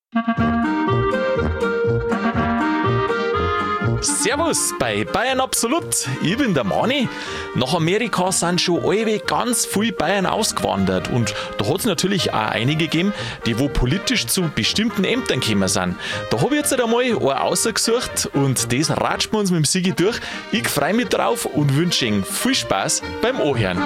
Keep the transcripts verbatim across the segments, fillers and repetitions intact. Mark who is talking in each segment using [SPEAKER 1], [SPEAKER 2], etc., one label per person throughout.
[SPEAKER 1] Servus bei Bayern Absolut. Ich bin der Mani. Nach Amerika sind schon alle ganz viele Bayern ausgewandert. Und da hat es natürlich auch einige gegeben, die wo politisch zu bestimmten Ämtern gekommen sind. Da habe ich jetzt einmal einen rausgesucht und das ratschen wir uns mit dem Sigi durch. Ich freue mich drauf und wünsche Ihnen viel Spaß beim Anhören.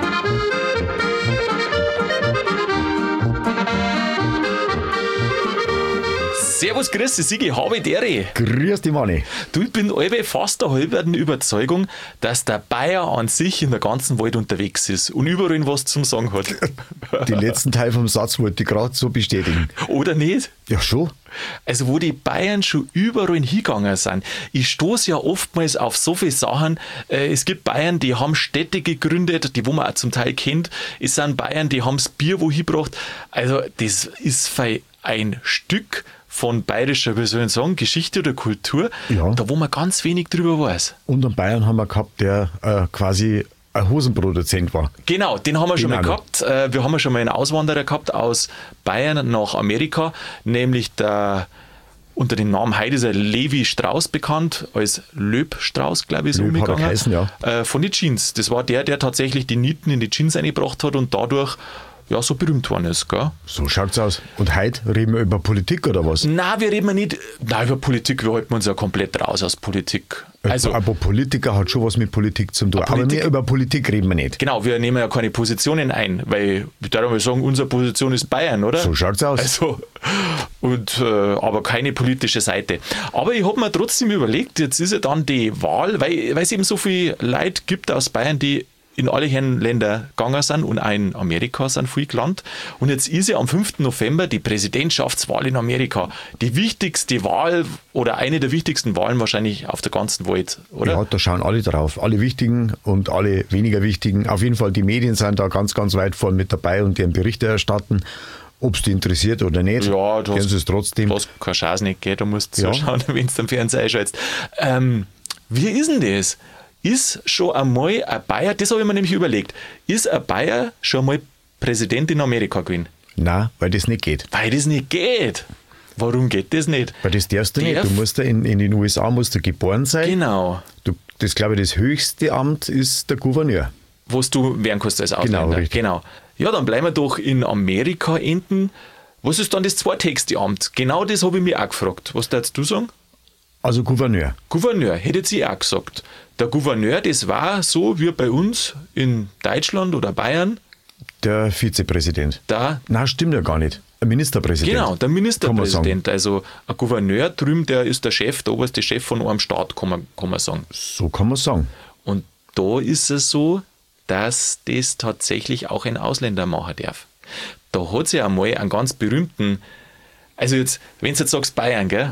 [SPEAKER 1] Servus, grüß dich, Sigi, habe die Ehre.
[SPEAKER 2] Grüß dich, Manni.
[SPEAKER 1] Du, ich bin alle fast der halben Überzeugung, dass der Bayer an sich in der ganzen Welt unterwegs ist und überall was zum Sagen hat.
[SPEAKER 2] Den letzten Teil vom Satz wollte ich gerade so bestätigen.
[SPEAKER 1] Oder nicht?
[SPEAKER 2] Ja, schon.
[SPEAKER 1] Also wo die Bayern schon überall hingegangen sind. Ich stoße ja oftmals auf so viele Sachen. Äh, es gibt Bayern, die haben Städte gegründet, die wo man auch zum Teil kennt. Es sind Bayern, die haben das Bier wo hingebracht. Also das ist ein Stück von bayerischer, wie soll ich sagen, Geschichte oder Kultur,
[SPEAKER 2] ja,
[SPEAKER 1] da wo man ganz wenig drüber weiß.
[SPEAKER 2] Und einen Bayern haben wir gehabt, der äh, quasi ein Hosenproduzent war.
[SPEAKER 1] Genau, den haben wir
[SPEAKER 2] Den
[SPEAKER 1] schon mal
[SPEAKER 2] auch
[SPEAKER 1] gehabt. Äh, wir haben ja schon mal einen Auswanderer gehabt aus Bayern nach Amerika, nämlich der, unter dem Namen heute ist er Levi Strauss bekannt, als Löb Strauss, glaube ich, ist
[SPEAKER 2] Löb hat er geheißen, ja.
[SPEAKER 1] Äh, von den Jeans. Das war der, der tatsächlich die Nieten in die Jeans eingebracht hat und dadurch ja, so berühmt worden ist, gell?
[SPEAKER 2] So schaut's aus. Und heute reden wir über Politik oder was?
[SPEAKER 1] Nein, wir reden nicht nein, über Politik, wir halten uns ja komplett raus aus Politik. Also,
[SPEAKER 2] aber Politiker hat schon was mit Politik zu tun. Aber mehr über Politik reden wir nicht.
[SPEAKER 1] Genau, wir nehmen ja keine Positionen ein, weil ich darf mal sagen, unsere Position ist Bayern, oder?
[SPEAKER 2] So schaut's aus.
[SPEAKER 1] Also, und, äh, aber keine politische Seite. Aber ich habe mir trotzdem überlegt, jetzt ist ja dann die Wahl, weil, weil es eben so viele Leute gibt aus Bayern, die in alle Herren Länder gegangen sind und auch in Amerika sind viel gelandet. Und jetzt ist ja am fünften November die Präsidentschaftswahl in Amerika. Die wichtigste Wahl oder eine der wichtigsten Wahlen wahrscheinlich auf der ganzen Welt, oder?
[SPEAKER 2] Ja, da schauen alle drauf. Alle wichtigen und alle weniger wichtigen. Auf jeden Fall, die Medien sind da ganz, ganz weit vorne mit dabei und deren Berichte erstatten. Ob es dich interessiert oder nicht,
[SPEAKER 1] ja, du hast,
[SPEAKER 2] es trotzdem.
[SPEAKER 1] Du hast keine Chance nicht, gell? Du musst
[SPEAKER 2] ja.
[SPEAKER 1] zuschauen, wenn du am Fernseher einschaltest. Ähm, wie ist denn das? Ist schon einmal ein Bayer, das habe ich mir nämlich überlegt, ist ein Bayer schon einmal Präsident in Amerika gewesen?
[SPEAKER 2] Nein, weil das nicht geht.
[SPEAKER 1] Weil das nicht geht? Warum geht das nicht?
[SPEAKER 2] Weil das darfst du
[SPEAKER 1] Darf?
[SPEAKER 2] nicht. Du musst da in, in den U S A musst du geboren sein.
[SPEAKER 1] Genau.
[SPEAKER 2] Du, das glaube ich, das höchste Amt ist der Gouverneur.
[SPEAKER 1] Was du werden kannst als Ausländer.
[SPEAKER 2] Genau, richtig.
[SPEAKER 1] Genau. Ja, dann bleiben wir doch in Amerika enden. Was ist dann das zweithöchste Amt? Genau das habe ich mich auch gefragt. Was darfst du sagen?
[SPEAKER 2] Also Gouverneur.
[SPEAKER 1] Gouverneur, hätte ich auch gesagt. Der Gouverneur, das war so wie bei uns in Deutschland oder Bayern.
[SPEAKER 2] Der Vizepräsident.
[SPEAKER 1] Da,
[SPEAKER 2] Nein, stimmt ja gar nicht. Ein Ministerpräsident.
[SPEAKER 1] genau, der Ministerpräsident. Also ein Gouverneur drüben, der ist der Chef, der oberste Chef von einem Staat, kann man, kann man sagen.
[SPEAKER 2] So kann man sagen.
[SPEAKER 1] Und da ist es so, dass das tatsächlich auch ein Ausländer machen darf. Da hat es ja einmal einen ganz berühmten, also jetzt, wenn du jetzt sagst Bayern, gell,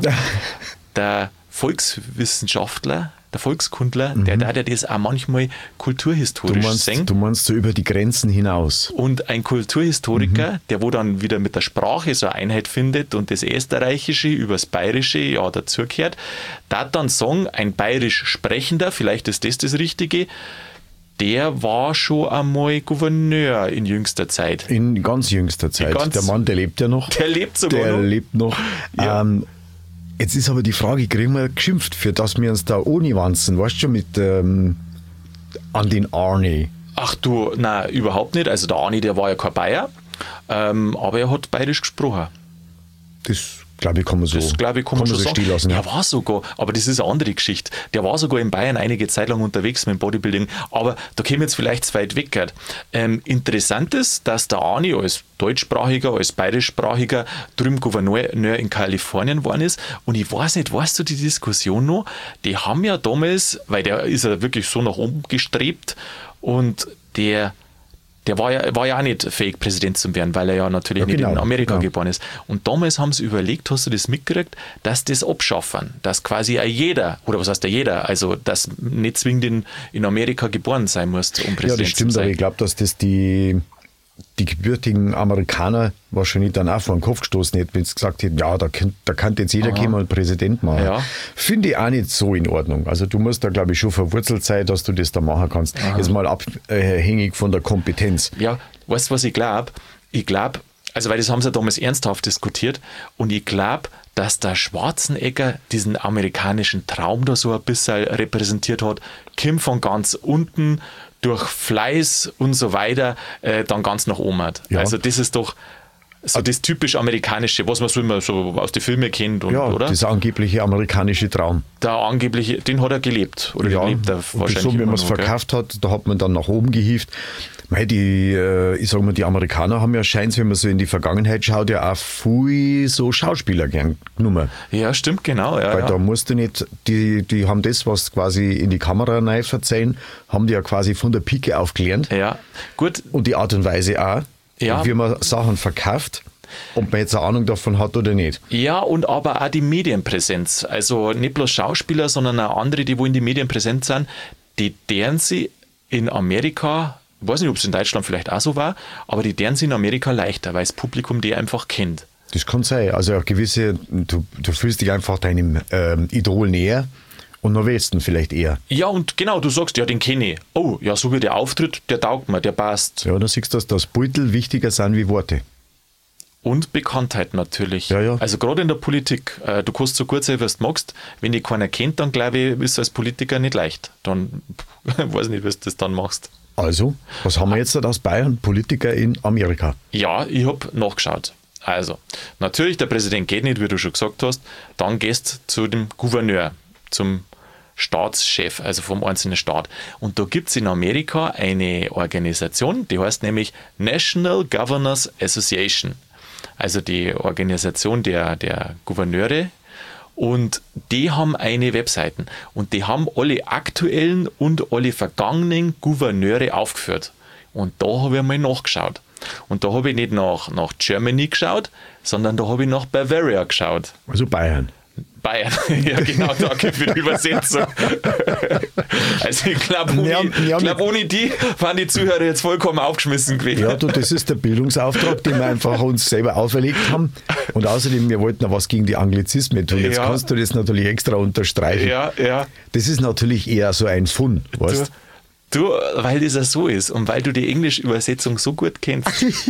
[SPEAKER 1] der Volkswissenschaftler, der Volkskundler, mhm. der darf ja das auch manchmal kulturhistorisch
[SPEAKER 2] du meinst,
[SPEAKER 1] sehen.
[SPEAKER 2] Du meinst so über die Grenzen hinaus.
[SPEAKER 1] Und ein Kulturhistoriker,
[SPEAKER 2] Mhm.
[SPEAKER 1] der wo dann wieder mit der Sprache so eine Einheit findet und das Österreichische übers Bayerische ja dazugehört, da dann sagen, ein bayerisch Sprechender, vielleicht ist das das Richtige, der war schon einmal Gouverneur in jüngster Zeit.
[SPEAKER 2] In ganz jüngster Zeit.
[SPEAKER 1] ganz-
[SPEAKER 2] der Mann, der lebt ja noch.
[SPEAKER 1] Der lebt sogar
[SPEAKER 2] Der
[SPEAKER 1] noch.
[SPEAKER 2] lebt noch.
[SPEAKER 1] Ja.
[SPEAKER 2] Ähm, jetzt ist aber die Frage, kriegen wir geschimpft, für das wir uns da ohne wanzen, weißt du schon, mit ähm, an den Arnie.
[SPEAKER 1] Ach du, nein, überhaupt nicht. Also der Arni, der war ja kein Bayer, ähm, aber er hat bayerisch gesprochen.
[SPEAKER 2] Das, glaube ich, kann man so,
[SPEAKER 1] Das glaube ich, kann man schon
[SPEAKER 2] so
[SPEAKER 1] sagen.
[SPEAKER 2] stehen lassen. Ja.
[SPEAKER 1] Der war sogar, aber das ist eine andere Geschichte. Der war sogar in Bayern einige Zeit lang unterwegs mit dem Bodybuilding, aber da käme jetzt vielleicht zu weit weg. Ähm, interessant ist, dass der Arni als deutschsprachiger, als bayerischsprachiger drüben Gouverneur in Kalifornien geworden ist. Und ich weiß nicht, weißt du die Diskussion noch? Die haben ja damals, weil der ist ja wirklich so nach oben gestrebt und der Der war ja, war ja auch nicht fähig, Präsident zu werden, weil er ja natürlich
[SPEAKER 2] Ja,
[SPEAKER 1] nicht
[SPEAKER 2] genau,
[SPEAKER 1] in Amerika
[SPEAKER 2] genau.
[SPEAKER 1] geboren ist. Und damals haben sie überlegt, hast du das mitgekriegt, dass das abschaffen, dass quasi auch jeder, oder was heißt der jeder, also dass nicht zwingend in, in Amerika geboren sein muss, um Präsident
[SPEAKER 2] Ja, das
[SPEAKER 1] zu
[SPEAKER 2] stimmt, aber
[SPEAKER 1] sein.
[SPEAKER 2] ich glaube, dass das die, die gebürtigen Amerikaner wahrscheinlich dann auch vor den Kopf gestoßen hätten, wenn sie gesagt hätten, ja, da, könnt, da kann jetzt jeder
[SPEAKER 1] Aha.
[SPEAKER 2] kommen und Präsident machen.
[SPEAKER 1] Ja.
[SPEAKER 2] Finde ich auch nicht so in Ordnung. Also du musst da, glaube ich, schon verwurzelt sein, dass du das da machen kannst. Jetzt mal abhängig von der Kompetenz.
[SPEAKER 1] Ja, weißt du, was ich glaube? Ich glaube, Also, weil das haben sie damals ernsthaft diskutiert und ich glaube, dass der Schwarzenegger diesen amerikanischen Traum da so ein bisschen repräsentiert hat. Kim von ganz unten durch Fleiß und so weiter äh, dann ganz nach oben hat. Ja. Also das ist doch so das typisch amerikanische, was man so immer so aus den Filmen kennt, und,
[SPEAKER 2] ja,
[SPEAKER 1] oder?
[SPEAKER 2] Das angebliche amerikanische Traum.
[SPEAKER 1] Der angebliche, den hat er gelebt. Oder
[SPEAKER 2] ja,
[SPEAKER 1] lebt er wahrscheinlich
[SPEAKER 2] so wie man es
[SPEAKER 1] noch,
[SPEAKER 2] verkauft gell? hat, da hat man dann nach oben gehievt. Mei, die, äh, ich sag mal, die Amerikaner haben ja scheint, wenn man so in die Vergangenheit schaut, ja auch viel so Schauspieler gern genommen.
[SPEAKER 1] Ja, stimmt, genau. Ja,
[SPEAKER 2] Weil
[SPEAKER 1] ja.
[SPEAKER 2] da musst du nicht, die, die haben das, was quasi in die Kamera rein verzeihen, haben die ja quasi von der Pike auf gelernt.
[SPEAKER 1] Ja, gut.
[SPEAKER 2] Und die Art und Weise auch,
[SPEAKER 1] ja.
[SPEAKER 2] wie man Sachen verkauft. Ob man jetzt eine Ahnung davon hat oder nicht.
[SPEAKER 1] Ja, und aber auch die Medienpräsenz. Also nicht bloß Schauspieler, sondern auch andere, die wo in die Medien präsent sind, die deren sie in Amerika, ich weiß nicht, ob es in Deutschland vielleicht auch so war, aber die deren sie in Amerika leichter, weil das Publikum die einfach kennt.
[SPEAKER 2] Das kann sein. Also eine gewisse, du, du fühlst dich einfach deinem ähm, Idol näher. Und noch willst du vielleicht eher.
[SPEAKER 1] Ja, und genau, du sagst, ja, den kenne ich. Oh, ja, so wie der auftritt, der taugt mir, der passt.
[SPEAKER 2] Ja, da siehst du, dass das Beutel wichtiger sind wie Worte.
[SPEAKER 1] Und Bekanntheit natürlich.
[SPEAKER 2] Ja, ja.
[SPEAKER 1] Also gerade in der Politik, äh, du kannst so gut sein, wie du magst. Wenn dich keiner kennt, dann glaube ich, ist es als Politiker nicht leicht. Dann weiß ich nicht, wie du das dann machst.
[SPEAKER 2] Also, was haben wir jetzt aus Bayern? Politiker in Amerika.
[SPEAKER 1] Ja, ich habe nachgeschaut. Also, natürlich, der Präsident geht nicht, wie du schon gesagt hast. Dann gehst du zu dem Gouverneur, zum Staatschef, also vom einzelnen Staat. Und da gibt es in Amerika eine Organisation, die heißt nämlich National Governors Association. Also die Organisation der, der Gouverneure, und die haben eine Webseite und die haben alle aktuellen und alle vergangenen Gouverneure aufgeführt. Und da habe ich mal nachgeschaut. Und da habe ich nicht nach, nach Germany geschaut, sondern da habe ich nach Bavaria geschaut.
[SPEAKER 2] Also Bayern.
[SPEAKER 1] Bayern, ja genau, danke für die Übersetzung. Also ich glaube, ohne,
[SPEAKER 2] ja, ja,
[SPEAKER 1] glaub, ohne die waren die Zuhörer jetzt vollkommen aufgeschmissen gewesen.
[SPEAKER 2] Ja, du, das ist der Bildungsauftrag, den wir einfach uns selber auferlegt haben. Und außerdem, wir wollten auch was gegen die Anglizismen tun. Jetzt ja. kannst du das natürlich extra unterstreichen.
[SPEAKER 1] Ja, ja.
[SPEAKER 2] Das ist natürlich eher so ein Fun, weißt du?
[SPEAKER 1] Du, weil das ja so ist und weil du die englische Übersetzung so gut kennst,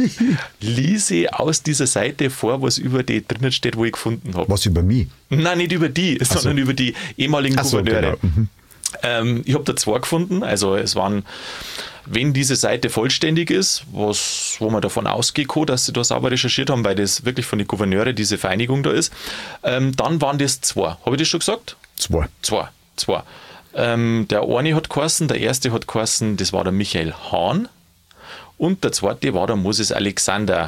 [SPEAKER 1] lese aus dieser Seite vor, was über die drinnen steht, wo ich gefunden habe.
[SPEAKER 2] Was über mich?
[SPEAKER 1] Nein, nicht über die, Ach sondern so. über die ehemaligen
[SPEAKER 2] Ach so,
[SPEAKER 1] Gouverneure.
[SPEAKER 2] Genau. Mhm.
[SPEAKER 1] Ähm, ich habe da zwei gefunden, also es waren, wenn diese Seite vollständig ist, was, wo man davon ausgehen kann, dass sie da sauber recherchiert haben, weil das wirklich von den Gouverneure diese Vereinigung da ist, ähm, dann waren das zwei. Habe ich das schon gesagt?
[SPEAKER 2] Zwei.
[SPEAKER 1] Zwei, zwei. Ähm, der eine hat geheißen, der erste hat geheißen, das war der Michael Hahn, und der zweite war der Moses Alexander.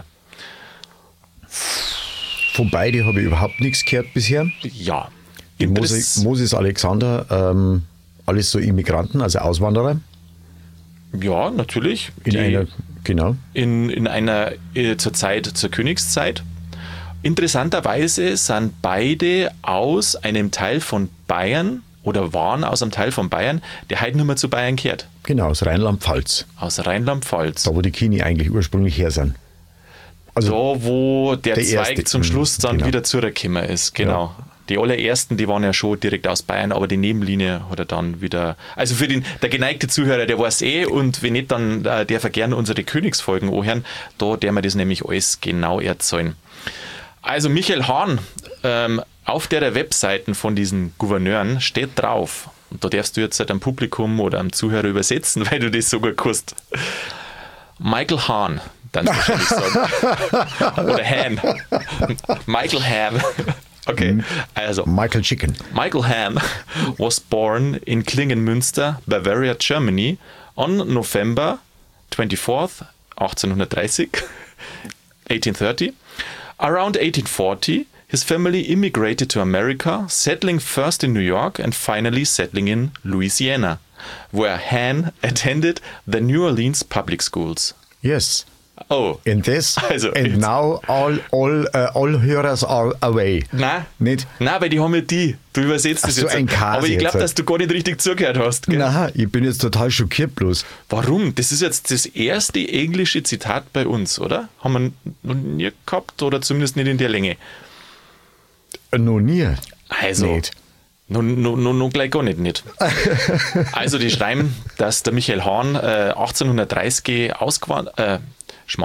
[SPEAKER 2] Von beiden habe ich überhaupt nichts gehört bisher.
[SPEAKER 1] Ja.
[SPEAKER 2] Die Moses, Moses Alexander, ähm, alles so Immigranten, also Auswanderer.
[SPEAKER 1] Ja, natürlich.
[SPEAKER 2] In
[SPEAKER 1] Die,
[SPEAKER 2] einer, genau.
[SPEAKER 1] In, in einer, äh, zur Zeit, zur Königszeit. Interessanterweise sind beide aus einem Teil von Bayern, oder waren aus einem Teil von Bayern, der heute nicht mehr zu Bayern gehört.
[SPEAKER 2] Genau, aus Rheinland-Pfalz.
[SPEAKER 1] Aus Rheinland-Pfalz.
[SPEAKER 2] Da, wo die Kini eigentlich ursprünglich her sind.
[SPEAKER 1] Also da, wo der, der Zweig erste, zum Schluss dann
[SPEAKER 2] genau.
[SPEAKER 1] wieder zurückgekommen ist. Genau. Ja. Die allerersten, die waren ja schon direkt aus Bayern, aber die Nebenlinie hat er dann wieder. Also für den der geneigte Zuhörer, der weiß eh, und wenn nicht, dann äh, darf er gerne unsere Königsfolgen anhören. Da der wir das nämlich alles genau erzählen. Also Michael Hahn, ähm, auf der Webseiten von diesen Gouverneuren steht drauf, und da darfst du jetzt halt am Publikum oder am Zuhörer übersetzen, weil du das so gut kannst. Michael Hahn, dann wahrscheinlich sagen. Oder Han. Michael Hahn. Okay, also.
[SPEAKER 2] Michael Chicken.
[SPEAKER 1] Michael Hahn was born in Klingenmünster, Bavaria, Germany on November twenty-fourth, eighteen thirty. eighteen thirty. Around eighteen forty, his family immigrated to America, settling first in New York and finally settling in Louisiana, where Hahn attended the New Orleans public schools.
[SPEAKER 2] Yes.
[SPEAKER 1] Oh.
[SPEAKER 2] And this,
[SPEAKER 1] also,
[SPEAKER 2] and
[SPEAKER 1] jetzt.
[SPEAKER 2] now all, all, uh, all Hörers are away.
[SPEAKER 1] Nein,
[SPEAKER 2] nicht?
[SPEAKER 1] Nein, weil die haben ja die. Du übersetzt
[SPEAKER 2] Ach
[SPEAKER 1] das
[SPEAKER 2] so,
[SPEAKER 1] jetzt.
[SPEAKER 2] ein Käse
[SPEAKER 1] Aber ich glaube,
[SPEAKER 2] jetzt.
[SPEAKER 1] dass du gar nicht richtig zugehört hast. Gell?
[SPEAKER 2] Nein, ich bin jetzt total schockiert bloß.
[SPEAKER 1] Warum? Das ist jetzt das erste englische Zitat bei uns, oder? Haben wir noch nie gehabt, oder zumindest nicht in der Länge.
[SPEAKER 2] Noch nie.
[SPEAKER 1] Also,
[SPEAKER 2] nicht.
[SPEAKER 1] Noch no, no, no, gleich gar nicht. nicht. Also, die schreiben, dass der Michael Hahn äh, achtzehnhundertdreißig ausgewandert, äh, Schmarrn,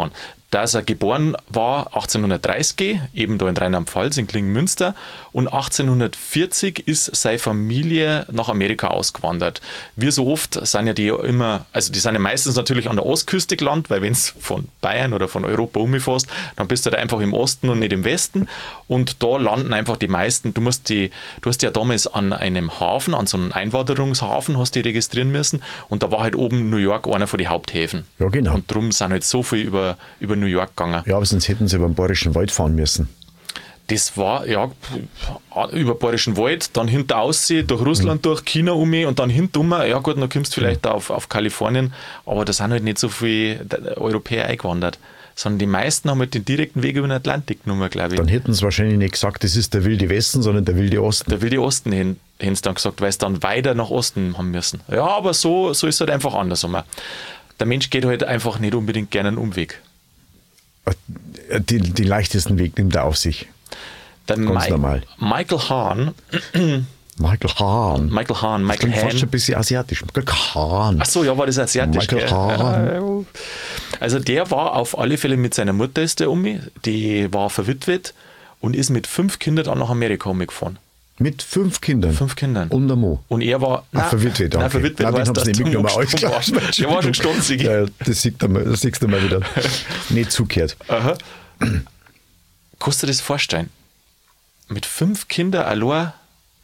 [SPEAKER 1] dass er geboren war achtzehnhundertdreißig, eben da in Rheinland-Pfalz, in Klingen-Münster. Und achtzehnhundertvierzig ist seine Familie nach Amerika ausgewandert. Wie so oft sind ja die immer, also die sind ja meistens natürlich an der Ostküste gelandet, weil wenn es von Bayern oder von Europa umfährst, dann bist du da einfach im Osten und nicht im Westen. Und da landen einfach die meisten. Du musst die, du hast ja damals an einem Hafen, an so einem Einwanderungshafen, hast die registrieren müssen. Und da war halt oben New York einer von den Haupthäfen.
[SPEAKER 2] Ja, genau.
[SPEAKER 1] Und darum sind halt so viel über, über New York gegangen.
[SPEAKER 2] Ja, aber sonst hätten sie über den Bayerischen Wald fahren müssen.
[SPEAKER 1] Das war, ja, über Bayerischen Wald, dann hinter aussehen, durch Russland, mhm. durch China um und dann hinten um. Ja gut, dann kommst du vielleicht mhm. auf, auf Kalifornien, aber da sind halt nicht so viele Europäer eingewandert. Sondern die meisten haben halt den direkten Weg über den Atlantik genommen, glaube ich.
[SPEAKER 2] Dann hätten sie wahrscheinlich nicht gesagt, das ist der wilde Westen, sondern der wilde Osten.
[SPEAKER 1] Der wilde Osten hätten sie dann gesagt, weil sie dann weiter nach Osten haben müssen. Ja, aber so, so ist es halt einfach andersrum. Der Mensch geht halt einfach nicht unbedingt gerne einen Umweg.
[SPEAKER 2] Die, den leichtesten Weg nimmt er auf sich.
[SPEAKER 1] Der
[SPEAKER 2] Ganz
[SPEAKER 1] Mi-
[SPEAKER 2] normal.
[SPEAKER 1] Michael Hahn.
[SPEAKER 2] Michael Hahn.
[SPEAKER 1] Michael Hahn.
[SPEAKER 2] Das
[SPEAKER 1] Michael
[SPEAKER 2] klingt fast
[SPEAKER 1] Hahn.
[SPEAKER 2] schon ein bisschen asiatisch. Michael Hahn.
[SPEAKER 1] Ach so, ja, war das asiatisch.
[SPEAKER 2] Michael
[SPEAKER 1] gell?
[SPEAKER 2] Hahn.
[SPEAKER 1] Also der war auf alle Fälle mit seiner Mutter, ist der um, die war verwitwet und ist mit fünf Kindern dann nach Amerika umgefahren.
[SPEAKER 2] Mit fünf Kindern?
[SPEAKER 1] Fünf Kindern.
[SPEAKER 2] Und der Mo?
[SPEAKER 1] Und er war...
[SPEAKER 2] Ach, verwitwet,
[SPEAKER 1] Nein,
[SPEAKER 2] okay.
[SPEAKER 1] verwitwet
[SPEAKER 2] Nein, den
[SPEAKER 1] weißt,
[SPEAKER 2] haben
[SPEAKER 1] dass
[SPEAKER 2] sie nicht
[SPEAKER 1] du
[SPEAKER 2] mitgenommen.
[SPEAKER 1] noch
[SPEAKER 2] Alles
[SPEAKER 1] gestorben
[SPEAKER 2] klar.
[SPEAKER 1] warst. Der war schon stutzig.
[SPEAKER 2] Ja, das, siehst du mal, das siehst du mal wieder. Nicht zugehört.
[SPEAKER 1] Aha. Kannst du dir das vorstellen? Mit fünf Kindern allein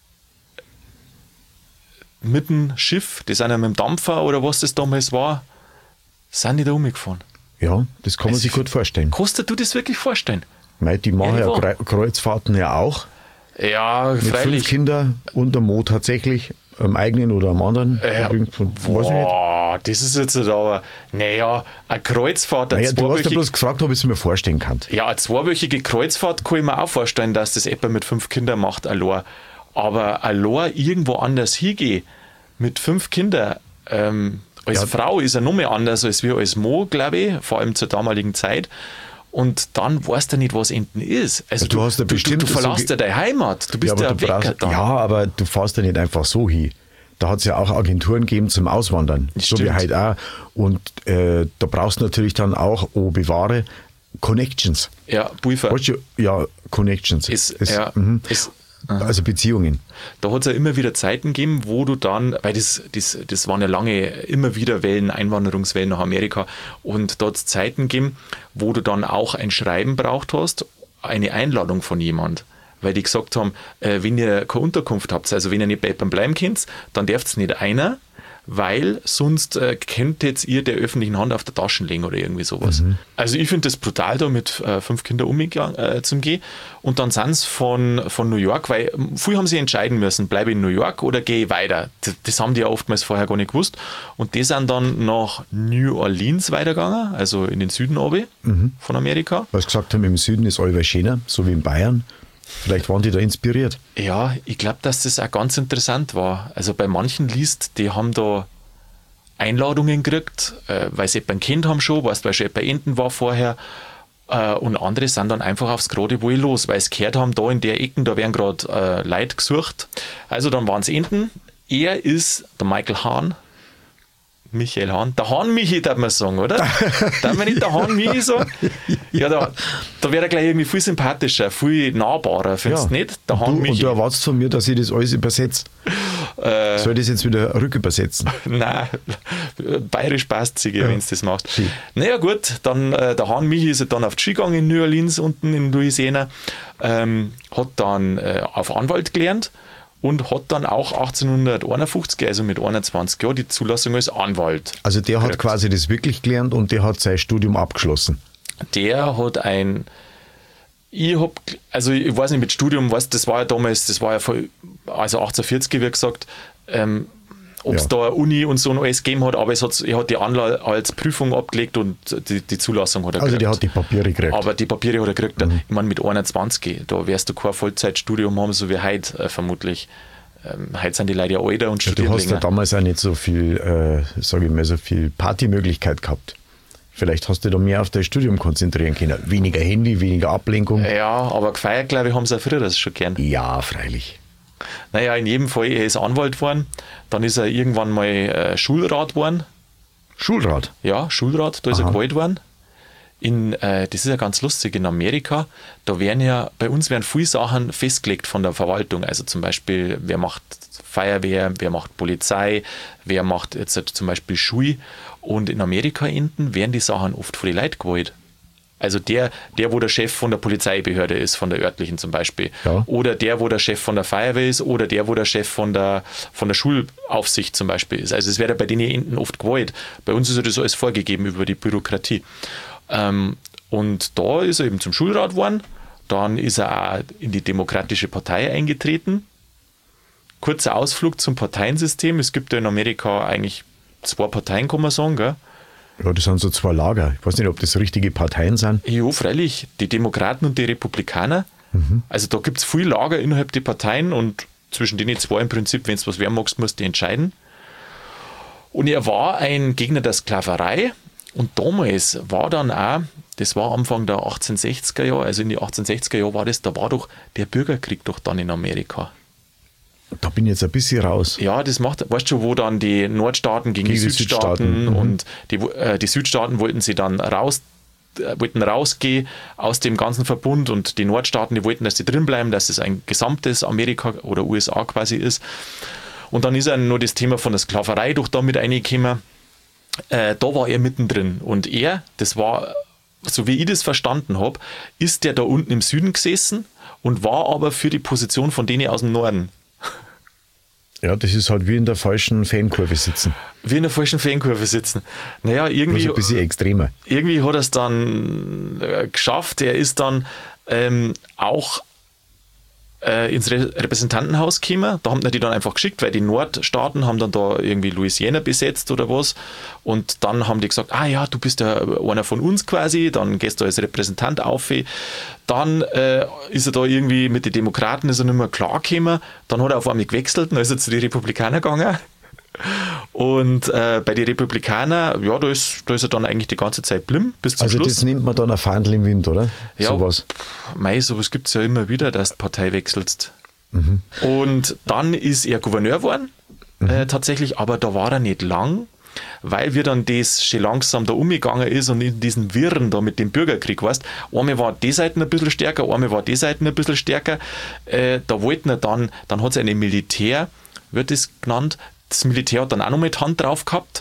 [SPEAKER 1] mit dem Schiff, die sind ja mit dem Dampfer oder was das damals war, sind die da umgefahren.
[SPEAKER 2] Ja, das kann man
[SPEAKER 1] Also
[SPEAKER 2] sich gut vorstellen.
[SPEAKER 1] Kannst du dir das wirklich vorstellen?
[SPEAKER 2] Mei, die machen ja
[SPEAKER 1] Irgendwo.
[SPEAKER 2] Kre- Kreuzfahrten ja auch.
[SPEAKER 1] Ja,
[SPEAKER 2] Mit fünf
[SPEAKER 1] freilich.
[SPEAKER 2] Kindern und der Mo tatsächlich, am eigenen oder am anderen.
[SPEAKER 1] Ja,
[SPEAKER 2] Übrigens, weiß ich nicht.
[SPEAKER 1] boah, das ist jetzt aber, naja, eine Kreuzfahrt, eine
[SPEAKER 2] Naja, du hast ja
[SPEAKER 1] zweiwöchige,
[SPEAKER 2] bloß gefragt, ob ich es mir vorstellen kann.
[SPEAKER 1] ja, eine zweiwöchige Kreuzfahrt kann ich mir auch vorstellen, dass das jemand mit fünf Kindern macht, allein. Aber allein irgendwo anders hingehen, mit fünf Kindern, ähm, als
[SPEAKER 2] Ja.
[SPEAKER 1] Frau ist er noch mehr anders als wir als Mo, glaube ich, vor allem zur damaligen Zeit. Und dann weißt du nicht, was hinten ist. Also
[SPEAKER 2] Du hast ja
[SPEAKER 1] du,
[SPEAKER 2] bestimmt
[SPEAKER 1] du, du
[SPEAKER 2] so
[SPEAKER 1] verlässt
[SPEAKER 2] ge-
[SPEAKER 1] ja deine Heimat, du bist ja,
[SPEAKER 2] aber
[SPEAKER 1] ja
[SPEAKER 2] du
[SPEAKER 1] weg
[SPEAKER 2] brauchst,
[SPEAKER 1] dann.
[SPEAKER 2] ja, aber du fährst ja nicht einfach so hin. Da hat es ja auch Agenturen gegeben zum Auswandern.
[SPEAKER 1] Das
[SPEAKER 2] so wie
[SPEAKER 1] stimmt.
[SPEAKER 2] halt auch. Und äh, da brauchst du natürlich dann auch, oh, bewahre, Connections.
[SPEAKER 1] Ja, Pulver.
[SPEAKER 2] Weißt du, ja, Connections.
[SPEAKER 1] Ist,
[SPEAKER 2] Es-
[SPEAKER 1] ja,
[SPEAKER 2] mhm.
[SPEAKER 1] ist,
[SPEAKER 2] Also Beziehungen.
[SPEAKER 1] Da hat es ja immer wieder Zeiten gegeben, wo du dann, weil das, das, das waren ja lange immer wieder Wellen, Einwanderungswellen nach Amerika, und da hat es Zeiten gegeben, wo du dann auch ein Schreiben braucht hast, eine Einladung von jemand. Weil die gesagt haben, äh, wenn ihr keine Unterkunft habt, also wenn ihr nicht bei jemandem bleiben könnt, dann dürft ihr nicht einer, weil sonst äh, könntet ihr der öffentlichen Hand auf der Taschen legen oder irgendwie sowas.
[SPEAKER 2] Mhm.
[SPEAKER 1] Also ich finde das brutal, da mit äh, fünf Kindern umgegangen äh, zum Gehen. Und dann sind sie von, von New York, weil viele haben sich entscheiden müssen, bleibe ich in New York oder gehe ich weiter. Das, das haben die ja oftmals vorher gar nicht gewusst. Und die sind dann nach New Orleans weitergegangen, also in den Süden runter
[SPEAKER 2] Mhm.
[SPEAKER 1] von Amerika.
[SPEAKER 2] Weil sie gesagt haben, im Süden ist allweil schöner, so wie in Bayern. Vielleicht waren die da inspiriert.
[SPEAKER 1] Ja, ich glaube, dass das auch ganz interessant war. Also bei manchen liest, die haben da Einladungen gekriegt, äh, weil sie jemanden kennt haben schon, weißt, weil schon bei Enten war vorher. Äh, und andere sind dann einfach aufs gerade wohl los, weil sie gehört haben, da in der Ecken, da werden gerade äh, Leute gesucht. Also dann waren es Enten. Er ist der Michael Hahn. Michael Hahn. Der Hahn-Michi, darf man sagen, oder? Darf man nicht der Hahn-Michi sagen? Ja, da, da wäre er gleich irgendwie viel sympathischer, viel nahbarer, findest du nicht? Der
[SPEAKER 2] und, du, und
[SPEAKER 1] Hahn-Michi.
[SPEAKER 2] du erwartest von mir, dass ich das alles übersetze.
[SPEAKER 1] Äh,
[SPEAKER 2] Soll ich das jetzt wieder rückübersetzen?
[SPEAKER 1] Nein, bayerisch passt sich,
[SPEAKER 2] Ja.
[SPEAKER 1] wenn du das machst.
[SPEAKER 2] Ski.
[SPEAKER 1] Naja gut, dann äh, der Hahn Michi ist ja dann auf die Ski gegangen in New Orleans, unten in Louisiana, ähm, hat dann äh, auf Anwalt gelernt und hat dann auch achtzehnhunderteinundfünfzig, also mit einundzwanzig Jahren, die Zulassung als Anwalt.
[SPEAKER 2] Also der hat
[SPEAKER 1] gekriegt.
[SPEAKER 2] quasi das wirklich gelernt und der hat sein Studium abgeschlossen.
[SPEAKER 1] Der hat ein, ich hab, also ich weiß nicht, mit Studium, weißt, das war ja damals, das war ja vor, also achtzehnhundertvierzig, wie gesagt, ähm, ob es
[SPEAKER 2] Ja.
[SPEAKER 1] da eine Uni und so und alles gegeben hat, aber es hat, er hat die Anlage als Prüfung abgelegt und die, die Zulassung hat er
[SPEAKER 2] Also
[SPEAKER 1] gekriegt.
[SPEAKER 2] der hat die Papiere gekriegt.
[SPEAKER 1] Aber die Papiere hat er gekriegt. Ich meine, mit einundzwanzig, da wirst du kein Vollzeitstudium haben, so wie heute äh, vermutlich. Ähm, heute sind die Leute ja älter und
[SPEAKER 2] Ja,
[SPEAKER 1] studieren
[SPEAKER 2] du hast ja
[SPEAKER 1] länger.
[SPEAKER 2] damals auch nicht so viel, äh, sage ich mal, so viel Partymöglichkeit gehabt. Vielleicht hast du da mehr auf dein Studium konzentrieren können. Weniger Handy, weniger Ablenkung.
[SPEAKER 1] Ja, aber gefeiert, glaube ich, haben sie auch früher das schon gern.
[SPEAKER 2] Ja, freilich.
[SPEAKER 1] Naja, in jedem Fall, er ist Anwalt geworden. Dann ist er irgendwann mal äh, Schulrat geworden.
[SPEAKER 2] Schulrat.
[SPEAKER 1] Ja, Schulrat, da ist
[SPEAKER 2] Aha.
[SPEAKER 1] er gewählt worden. In, äh, das ist ja ganz lustig, in Amerika, da werden ja, bei uns werden viele Sachen festgelegt von der Verwaltung, also zum Beispiel, wer macht Feuerwehr, wer macht Polizei, wer macht jetzt zum Beispiel Schule, und in Amerika hinten werden die Sachen oft von den Leuten gewollt. Also der, der, wo der Chef von der Polizeibehörde ist, von der örtlichen zum Beispiel,
[SPEAKER 2] ja.
[SPEAKER 1] oder der, wo der Chef von der Feuerwehr ist, oder der, wo der Chef von der, von der Schulaufsicht zum Beispiel ist. Also es wird ja bei denen hinten oft gewollt. Bei uns ist ja das alles vorgegeben über die Bürokratie. Ähm, und da ist er eben zum Schulrat geworden, dann ist er auch in die Demokratische Partei eingetreten. Kurzer Ausflug zum Parteiensystem. Es gibt ja in Amerika eigentlich zwei Parteien, kann man sagen, gell?
[SPEAKER 2] Ja, das sind so zwei Lager. Ich weiß nicht, ob das richtige Parteien sind.
[SPEAKER 1] Ja, freilich. Die Demokraten und die Republikaner. Mhm. Also da gibt es viele Lager innerhalb der Parteien und zwischen denen zwei im Prinzip, wenn du was werden magst, musst du entscheiden. Und er war ein Gegner der Sklaverei. Und damals war dann auch, das war Anfang der achtzehnhundertsechziger Jahre, also in die achtzehnhundertsechziger Jahre war das, da war doch der Bürgerkrieg doch dann in Amerika.
[SPEAKER 2] Da bin ich jetzt ein bisschen raus.
[SPEAKER 1] Ja, das macht, weißt du, wo dann die Nordstaaten gegen, gegen die Südstaaten, die Südstaaten. und die, äh, die Südstaaten wollten sie dann raus, äh, wollten rausgehen aus dem ganzen Verbund und die Nordstaaten, die wollten, dass sie drin bleiben, dass es ein gesamtes Amerika oder U S A quasi ist. Und dann ist ja nur das Thema von der Sklaverei doch da mit reingekommen. Äh, da war er mittendrin und er, das war, so wie ich das verstanden habe, ist der da unten im Süden gesessen und war aber für die Position von denen aus dem Norden.
[SPEAKER 2] Ja, das ist halt wie in der falschen Fankurve sitzen.
[SPEAKER 1] Wie in der falschen Fankurve sitzen. Naja, irgendwie,
[SPEAKER 2] also ein bisschen extremer.
[SPEAKER 1] Irgendwie hat er es dann äh, geschafft. Er ist dann ähm, auch äh, ins Re- Repräsentantenhaus gekommen. Da haben die dann einfach geschickt, weil die Nordstaaten haben dann da irgendwie Louisiana besetzt oder was. Und dann haben die gesagt, ah ja, du bist ja einer von uns quasi, dann gehst du als Repräsentant auf. Dann äh, ist er da irgendwie mit den Demokraten ist er nicht mehr klar gekommen. Dann hat er auf einmal gewechselt und ist er zu den Republikanern gegangen. Und äh, bei den Republikanern, ja, da ist, da ist er dann eigentlich die ganze Zeit blieben bis zum
[SPEAKER 2] also
[SPEAKER 1] Schluss.
[SPEAKER 2] Das nennt man dann ein Fahndel im Wind, oder?
[SPEAKER 1] Ja,
[SPEAKER 2] sowas.
[SPEAKER 1] Mei, sowas gibt es ja immer wieder, dass du die Partei wechselst. Mhm. Und dann ist er Gouverneur geworden, mhm. äh, tatsächlich, aber da war er nicht lang, weil wir dann das schon langsam da umgegangen ist und in diesen Wirren da mit dem Bürgerkrieg, weißt, einmal war die Seite ein bisschen stärker, einmal war die Seite ein bisschen stärker, äh, da wollten er dann, dann hat es eine Militär, wird es genannt, das Militär hat dann auch noch mit Hand drauf gehabt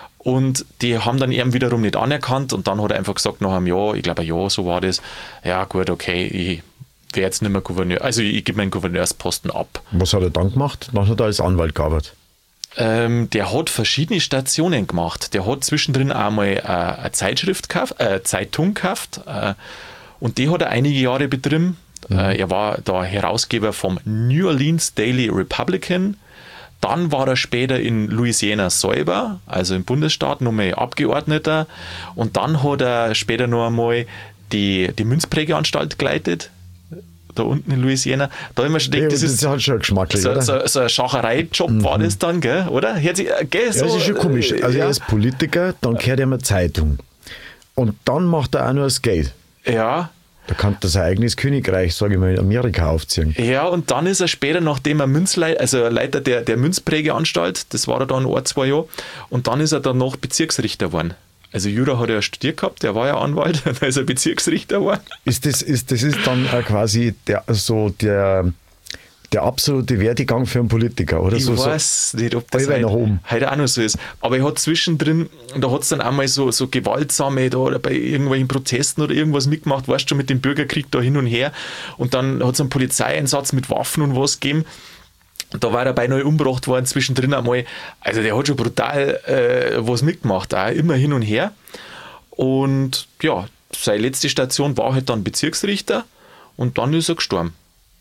[SPEAKER 1] und die haben dann eben wiederum nicht anerkannt und dann hat er einfach gesagt, nach einem Jahr, ich glaube ein Jahr, so war das, ja gut, okay, ich werde jetzt nicht mehr Gouverneur, also ich, ich gebe meinen Gouverneursposten ab.
[SPEAKER 2] Was hat er dann gemacht? Dann hat er als Anwalt gearbeitet.
[SPEAKER 1] Ähm, der hat verschiedene Stationen gemacht. Der hat zwischendrin einmal äh, eine Zeitschrift gekauft, äh, Zeitung gekauft äh, und die hat er einige Jahre betrieben. Mhm. Äh, er war da Herausgeber vom New Orleans Daily Republican. Dann war er später in Louisiana selber, also im Bundesstaat, nochmal Abgeordneter. Und dann hat er später noch einmal die, die Münzprägeanstalt geleitet, da unten in Louisiana. Da habe ich mir schon gedacht,
[SPEAKER 2] ja,
[SPEAKER 1] das,
[SPEAKER 2] das
[SPEAKER 1] ist
[SPEAKER 2] ist halt schon geschmacklich,
[SPEAKER 1] so,
[SPEAKER 2] oder?
[SPEAKER 1] so, so ein Schacherei-Job mhm. war das dann, gell? Oder? Hört sich, gell, so,
[SPEAKER 2] ja, das ist schon komisch. Also
[SPEAKER 1] ja.
[SPEAKER 2] er ist Politiker, dann gehört er eine Zeitung. Und dann macht er auch noch das Geld.
[SPEAKER 1] Ja.
[SPEAKER 2] Da kann das sein eigenes Königreich, sage ich mal, in Amerika aufziehen.
[SPEAKER 1] Ja, und dann ist er später, nachdem er Münzleiter, also Leiter der, der Münzprägeanstalt, das war er dann ein, zwei Jahre, und dann ist er dann noch Bezirksrichter geworden. Also Jura hat er ja studiert gehabt, der war ja Anwalt, dann ist er Bezirksrichter geworden.
[SPEAKER 2] Ist das, ist, das ist dann auch quasi der, so der, der absolute Werdegang für einen Politiker, oder?
[SPEAKER 1] Ich
[SPEAKER 2] so,
[SPEAKER 1] weiß
[SPEAKER 2] so
[SPEAKER 1] nicht, ob das heute,
[SPEAKER 2] nach oben.
[SPEAKER 1] heute auch noch so ist. Aber er hat zwischendrin, da hat es dann einmal so, so gewaltsame, da oder bei irgendwelchen Protesten oder irgendwas mitgemacht, weißt du, schon mit dem Bürgerkrieg da hin und her. Und dann hat es einen Polizeieinsatz mit Waffen und was gegeben. Da war er beinahe umgebracht worden, zwischendrin einmal. Also der hat schon brutal äh, was mitgemacht, auch immer hin und her. Und ja, seine letzte Station war halt dann Bezirksrichter und dann ist er gestorben.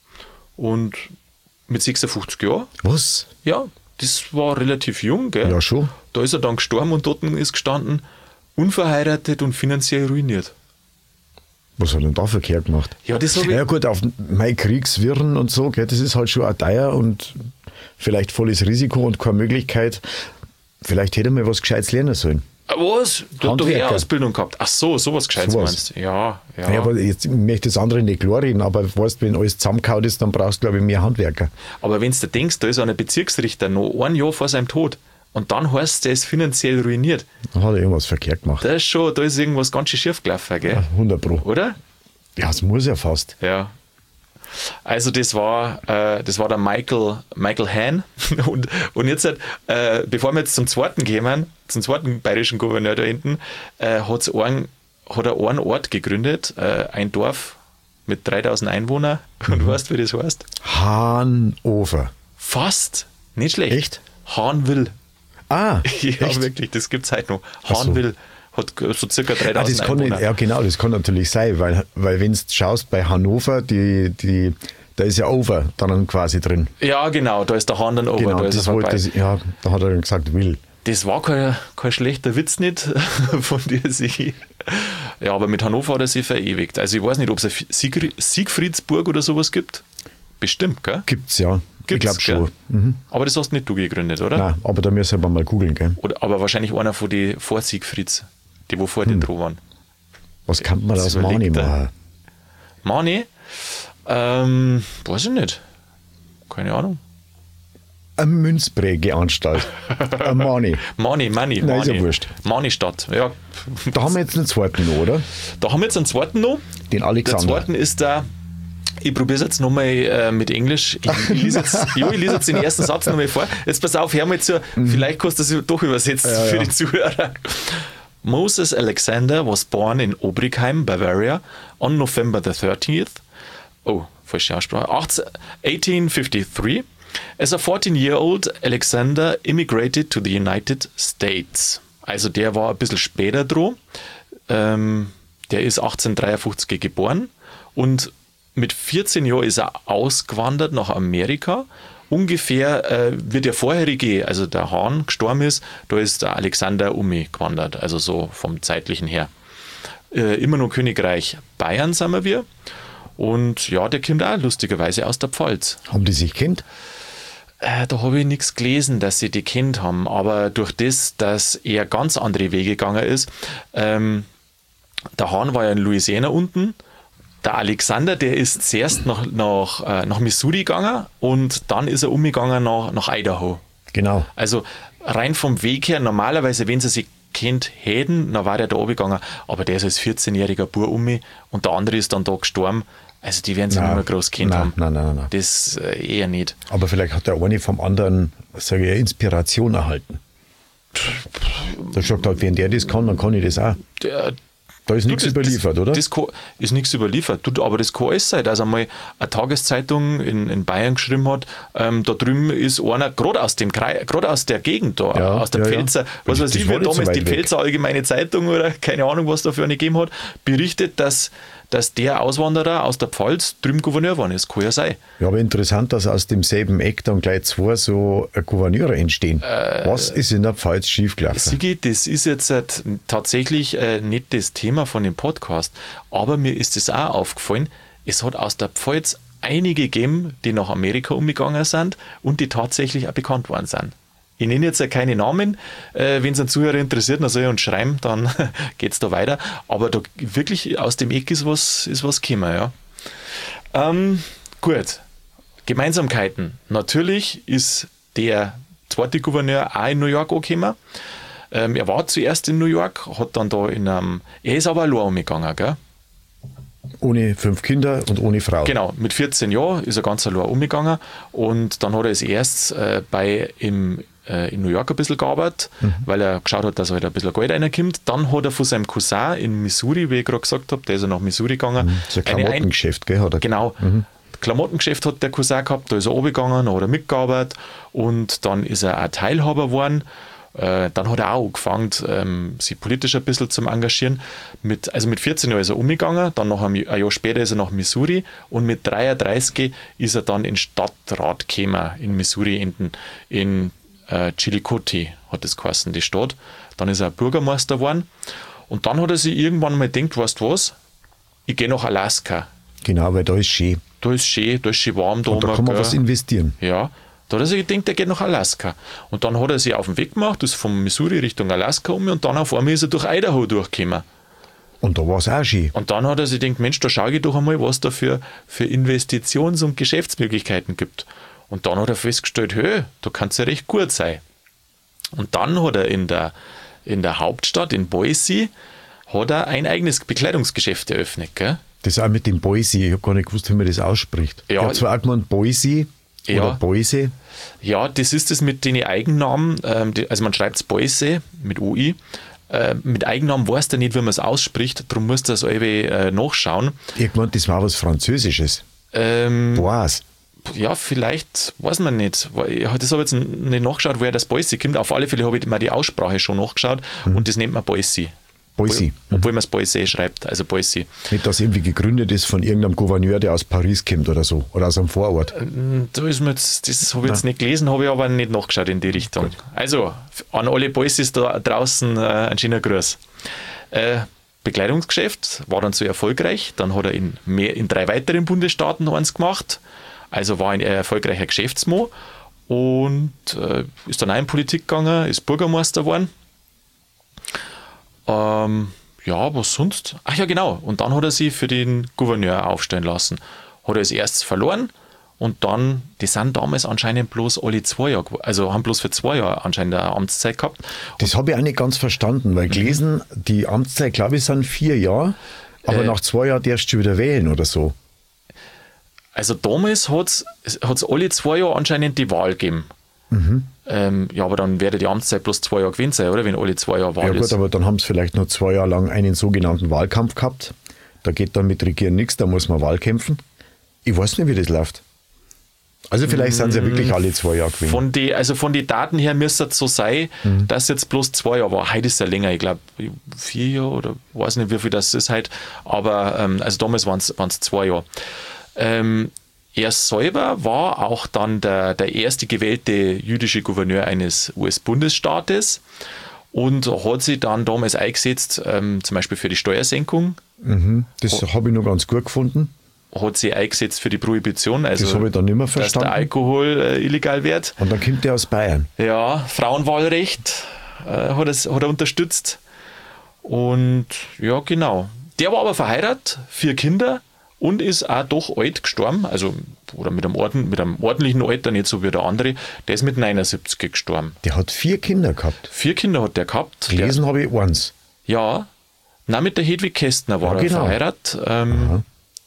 [SPEAKER 1] Und mit sechsundfünfzig Jahren.
[SPEAKER 2] Was?
[SPEAKER 1] Ja, das war relativ jung, gell?
[SPEAKER 2] Ja, schon.
[SPEAKER 1] Da ist er dann gestorben und dort ist gestanden, unverheiratet und finanziell ruiniert.
[SPEAKER 2] Was hat er denn da verkehrt gemacht?
[SPEAKER 1] Ja, das habe ich...
[SPEAKER 2] Ja gut, auf mein Kriegswirren und so, gell, das ist halt schon auch teuer und vielleicht volles Risiko und keine Möglichkeit. Vielleicht hätte er mal was Gescheites lernen sollen.
[SPEAKER 1] Was? Du hast doch eh Ausbildung gehabt. Ach so, sowas Gescheites
[SPEAKER 2] sowas.
[SPEAKER 1] meinst du? Ja, ja.
[SPEAKER 2] Ja, aber jetzt, ich möchte das andere nicht klar reden, aber weißt, wenn alles zusammengehauen ist, dann brauchst du, glaube ich, mehr Handwerker.
[SPEAKER 1] Aber wenn du denkst, da ist einer Bezirksrichter noch ein Jahr vor seinem Tod und dann heißt es, der ist finanziell ruiniert.
[SPEAKER 2] Dann hat er irgendwas verkehrt gemacht.
[SPEAKER 1] Das ist schon, da ist irgendwas ganz schön schief gelaufen, gell?
[SPEAKER 2] Ja, hundert Pro.
[SPEAKER 1] Oder?
[SPEAKER 2] Ja, das muss ja fast.
[SPEAKER 1] Ja. Also das war, äh, das war der Michael, Michael Hahn. Und, und jetzt, äh, bevor wir jetzt zum zweiten kommen, zum zweiten bayerischen Gouverneur da hinten, äh, hat's einen, hat er einen Ort gegründet, äh, ein Dorf mit dreitausend Einwohnern. Und mhm. weißt du, wie das heißt?
[SPEAKER 2] Hannover.
[SPEAKER 1] Fast. Nicht schlecht.
[SPEAKER 2] Echt?
[SPEAKER 1] Hahnwil.
[SPEAKER 2] Ah,
[SPEAKER 1] ja,
[SPEAKER 2] echt?
[SPEAKER 1] wirklich, das gibt es heute noch.
[SPEAKER 2] Ach so.
[SPEAKER 1] Hahnwil hat so circa dreitausend
[SPEAKER 2] Ah, das kann
[SPEAKER 1] Einwohner.
[SPEAKER 2] nicht, ja, genau, das kann natürlich sein, weil, weil wenn du schaust bei Hannover, die, die, da ist ja Over dann quasi drin.
[SPEAKER 1] Ja, genau, da ist der Hahn dann oben.
[SPEAKER 2] Genau,
[SPEAKER 1] da ist
[SPEAKER 2] das
[SPEAKER 1] er
[SPEAKER 2] wollte,
[SPEAKER 1] vorbei.
[SPEAKER 2] das, ja, da hat er dann gesagt, will.
[SPEAKER 1] Das war kein, kein schlechter Witz nicht von dir, Sigi. Ja, aber mit Hannover hat er sich verewigt. Also ich weiß nicht, ob es eine Siegfried, Siegfriedsburg oder sowas gibt. Bestimmt, gell?
[SPEAKER 2] Gibt's ja.
[SPEAKER 1] Gibt's,
[SPEAKER 2] ich glaube schon.
[SPEAKER 1] gell?
[SPEAKER 2] Mhm.
[SPEAKER 1] Aber das hast nicht du gegründet, oder?
[SPEAKER 2] Nein, aber da müssen wir mal googeln, gell?
[SPEAKER 1] Oder, aber wahrscheinlich einer von den Vor-Siegfrieds, die wo vor hm. dir dran waren.
[SPEAKER 2] Was kann man da aus Mani machen?
[SPEAKER 1] Mani? Ähm, weiß ich nicht. Keine Ahnung.
[SPEAKER 2] Eine Münzprägeanstalt. Ein Mani.
[SPEAKER 1] Mani, Mani.
[SPEAKER 2] Nein,
[SPEAKER 1] Mani.
[SPEAKER 2] ist ja wurscht.
[SPEAKER 1] Mani-Stadt, ja.
[SPEAKER 2] Da haben wir jetzt einen zweiten noch, oder?
[SPEAKER 1] Da haben wir jetzt einen zweiten noch.
[SPEAKER 2] Den
[SPEAKER 1] Der
[SPEAKER 2] Alexander.
[SPEAKER 1] zweiten ist der, ich probiere es jetzt nochmal äh, mit Englisch. Ich, ich lese jetzt, jo, ich lese jetzt den ersten Satz nochmal vor. Jetzt pass auf, hör mal zu, mhm. vielleicht kannst du das doch übersetzen
[SPEAKER 2] ja,
[SPEAKER 1] für
[SPEAKER 2] ja.
[SPEAKER 1] die Zuhörer. Moses Alexander was born in Obrigheim, Bavaria, on November the thirtieth. Oh, falsche Aussprache. eighteen fifty-three. As a fourteen-year-old, Alexander immigrated to the United States. Also der war ein bisschen später dran. Ähm, der ist achtzehnhundertdreiundfünfzig geboren und mit vierzehn Jahren ist er ausgewandert nach Amerika. Ungefähr äh, wie der vorherige, also der Hahn, gestorben ist, da ist der Alexander umgewandert, also so vom zeitlichen her. Äh, immer noch Königreich Bayern sind wir. Und ja, der kommt auch lustigerweise aus der Pfalz.
[SPEAKER 2] Haben die sich kennt?
[SPEAKER 1] Äh, da habe ich nichts gelesen, dass sie die kennt haben, aber durch das, dass er ganz andere Wege gegangen ist, ähm, der Hahn war ja in Louisiana unten, der Alexander, der ist zuerst nach, nach, äh, nach Missouri gegangen und dann ist er umgegangen nach, nach Idaho.
[SPEAKER 2] Genau.
[SPEAKER 1] Also rein vom Weg her, normalerweise, wenn sie sich kennt hätten, dann war der da runtergegangen, aber der ist als vierzehnjähriger Bub um und der andere ist dann da gestorben. Also die werden sich nicht mehr groß kennt
[SPEAKER 2] nein,
[SPEAKER 1] haben.
[SPEAKER 2] Nein, nein, nein, nein.
[SPEAKER 1] Das äh, eher nicht.
[SPEAKER 2] Aber vielleicht hat der eine vom anderen, sage ich, Inspiration erhalten. Der sagt halt, wenn der das kann, dann kann ich das auch.
[SPEAKER 1] Der,
[SPEAKER 2] Da ist nichts
[SPEAKER 1] das,
[SPEAKER 2] überliefert,
[SPEAKER 1] das,
[SPEAKER 2] oder?
[SPEAKER 1] Das kann, ist nichts überliefert. Du, aber das kann alles sein, dass einmal eine Tageszeitung in, in Bayern geschrieben hat, ähm, da drüben ist einer, gerade aus dem Kreis, gerade aus der Gegend da,
[SPEAKER 2] Ja,
[SPEAKER 1] aus der
[SPEAKER 2] ja,
[SPEAKER 1] Pfälzer,
[SPEAKER 2] ja.
[SPEAKER 1] was
[SPEAKER 2] Das
[SPEAKER 1] weiß ich,
[SPEAKER 2] war
[SPEAKER 1] wie
[SPEAKER 2] nicht so
[SPEAKER 1] damals die
[SPEAKER 2] weit weg.
[SPEAKER 1] Pfälzer Allgemeine Zeitung oder keine Ahnung, was da für eine gegeben hat, berichtet, dass, dass der Auswanderer aus der Pfalz drüben Gouverneur geworden ist. Kann ja sein.
[SPEAKER 2] Ja, aber interessant, dass aus demselben Eck dann gleich zwei so Gouverneure entstehen.
[SPEAKER 1] Äh,
[SPEAKER 2] Was ist in der Pfalz schiefgelaufen?
[SPEAKER 1] Sigi, das ist jetzt halt tatsächlich äh, nicht das Thema von dem Podcast, aber mir ist es auch aufgefallen, es hat aus der Pfalz einige gegeben, die nach Amerika umgegangen sind und die tatsächlich auch bekannt worden sind. Ich nenne jetzt ja keine Namen, äh, wenn es einen Zuhörer interessiert, dann soll er uns schreiben, dann geht es da weiter. Aber da wirklich aus dem Eck ist was, ist was gekommen, ja. Ähm, gut, Gemeinsamkeiten. Natürlich ist der zweite Gouverneur auch in New York angekommen. Ähm, er war zuerst in New York, hat dann da in einem, er ist aber allein umgegangen, gell?
[SPEAKER 2] Ohne fünf Kinder und ohne Frau.
[SPEAKER 1] Genau, mit vierzehn Jahren ist er ganz allein umgegangen und dann hat er als erstes äh, bei im, äh, in New York ein bisschen gearbeitet, mhm. weil er geschaut hat, dass er halt ein bisschen Geld reinkommt. Dann hat er von seinem Cousin in Missouri, wie ich gerade gesagt habe, der ist er nach Missouri gegangen.
[SPEAKER 2] Mhm. So ein Klamottengeschäft, gell? Hat er.
[SPEAKER 1] Genau. Mhm. Klamottengeschäft hat der Cousin gehabt, da ist er runtergegangen, da hat er mitgearbeitet und dann ist er auch Teilhaber geworden. Äh, dann hat er auch angefangen, ähm, sich politisch ein bisschen zu engagieren. Mit, also mit vierzehn Jahren ist er umgegangen, dann noch ein, ein Jahr später ist er nach Missouri und mit dreiunddreißig ist er dann in Stadtrat gekommen, in Missouri, in, in äh, Chillicothe hat das geheißen, die Stadt. Dann ist er Bürgermeister geworden und dann hat er sich irgendwann mal gedacht, weißt du was, ich gehe nach Alaska.
[SPEAKER 2] Genau, weil da ist schön.
[SPEAKER 1] Da ist schön, da ist schön warm. Da,
[SPEAKER 2] und da kann man
[SPEAKER 1] gell.
[SPEAKER 2] was investieren.
[SPEAKER 1] Ja, da hat er sich gedacht, er geht nach Alaska. Und dann hat er sich auf den Weg gemacht, ist von Missouri Richtung Alaska um und dann auf einmal ist er durch Idaho durchgekommen.
[SPEAKER 2] Und da war es auch schön.
[SPEAKER 1] Und dann hat er sich gedacht, Mensch, da schaue ich doch einmal, was da für, für Investitions- und Geschäftsmöglichkeiten gibt. Und dann hat er festgestellt, hey, da kann es ja recht gut sein. Und dann hat er in der, in der Hauptstadt, in Boise, hat er ein eigenes Bekleidungsgeschäft eröffnet. Gell?
[SPEAKER 2] Das auch mit dem Boise, ich habe gar nicht gewusst, wie man das ausspricht.
[SPEAKER 1] Ja.
[SPEAKER 2] Ich habe zwar auch gemeint Boise oder
[SPEAKER 1] Ja.
[SPEAKER 2] Boise.
[SPEAKER 1] Ja, das ist das mit den Eigennamen, ähm, die, also man schreibt es Boise mit U I. Äh, mit Eigennamen weiß der nicht, wie man es ausspricht, darum musst du das irgendwie äh, nachschauen.
[SPEAKER 2] Ich habe gemeint, das war was Französisches.
[SPEAKER 1] Ähm,
[SPEAKER 2] Boise.
[SPEAKER 1] ja, vielleicht, weiß man nicht. Weil ich- Das habe ich jetzt nicht nachgeschaut, woher das Boise kommt. Auf alle Fälle habe ich mir die Aussprache schon nachgeschaut und das nennt man Boise.
[SPEAKER 2] Boise.
[SPEAKER 1] Obwohl man es Boise schreibt, also Boise.
[SPEAKER 2] Nicht, dass irgendwie gegründet ist von irgendeinem Gouverneur, der aus Paris kommt oder so. Oder aus einem Vorort.
[SPEAKER 1] Da ist mir jetzt, das habe ich jetzt nicht gelesen, habe ich aber nicht nachgeschaut in die Richtung. Also, an alle Boises da draußen äh, ein schöner Gruß. Äh, Bekleidungsgeschäft war dann so erfolgreich. Dann hat er in, mehr, in drei weiteren Bundesstaaten noch eins gemacht. Also war ein eher erfolgreicher Geschäftsmann und äh, ist dann auch in Politik gegangen, ist Bürgermeister geworden. Ähm, ja, was sonst? Ach ja, genau. Und dann hat er sich für den Gouverneur aufstellen lassen. Hat er als erstes verloren und dann, die sind damals anscheinend bloß alle zwei Jahre, gew- also haben bloß für zwei Jahre anscheinend eine Amtszeit gehabt.
[SPEAKER 2] Das habe ich auch nicht ganz verstanden, weil gelesen, die Amtszeit, glaube ich, sind vier Jahre, aber
[SPEAKER 1] Äh.
[SPEAKER 2] nach zwei Jahren darfst du wieder wählen oder so.
[SPEAKER 1] Also damals hat es alle zwei Jahre anscheinend die Wahl gegeben. Ähm, ja, aber dann wäre die Amtszeit bloß zwei Jahre gewesen sein, oder? Wenn alle zwei Jahre Wahl
[SPEAKER 2] Ja gut,
[SPEAKER 1] ist.
[SPEAKER 2] aber dann haben sie vielleicht noch zwei Jahre lang einen sogenannten Wahlkampf gehabt. Da geht dann mit Regieren nichts, da muss man Wahl kämpfen. Ich weiß nicht, wie das läuft. Also vielleicht sind sie ja wirklich alle zwei Jahre gewesen.
[SPEAKER 1] Von die, also von den Daten her müsste es so sein, dass jetzt bloß zwei Jahre war. Heute ist es ja länger, ich glaube vier Jahre oder weiß nicht, wie viel das ist heute. Aber ähm, also damals waren es zwei Jahre. Ähm, er selber war auch dann der, der erste gewählte jüdische Gouverneur eines U S-Bundesstaates und hat sich dann damals eingesetzt, ähm, zum Beispiel für die Steuersenkung,
[SPEAKER 2] Das habe ich noch ganz gut gefunden.
[SPEAKER 1] hat sich eingesetzt für die Prohibition, also
[SPEAKER 2] Das habe ich dann nicht mehr
[SPEAKER 1] dass der
[SPEAKER 2] verstanden.
[SPEAKER 1] Alkohol äh, illegal wird.
[SPEAKER 2] Und dann kommt der aus Bayern.
[SPEAKER 1] Ja, Frauenwahlrecht äh, hat, es, hat er unterstützt. Und ja, genau. Der war aber verheiratet, vier Kinder und ist auch doch alt gestorben. Also, oder mit einem, Orden, mit einem ordentlichen Alter, nicht so wie der andere. Der ist mit neunundsiebzig gestorben.
[SPEAKER 2] Der hat vier Kinder gehabt.
[SPEAKER 1] Vier Kinder hat der gehabt. Der,
[SPEAKER 2] Gelesen habe ich eins.
[SPEAKER 1] ja, na mit der Hedwig Kästner war
[SPEAKER 2] Ja,
[SPEAKER 1] er
[SPEAKER 2] genau.
[SPEAKER 1] verheiratet. Ähm,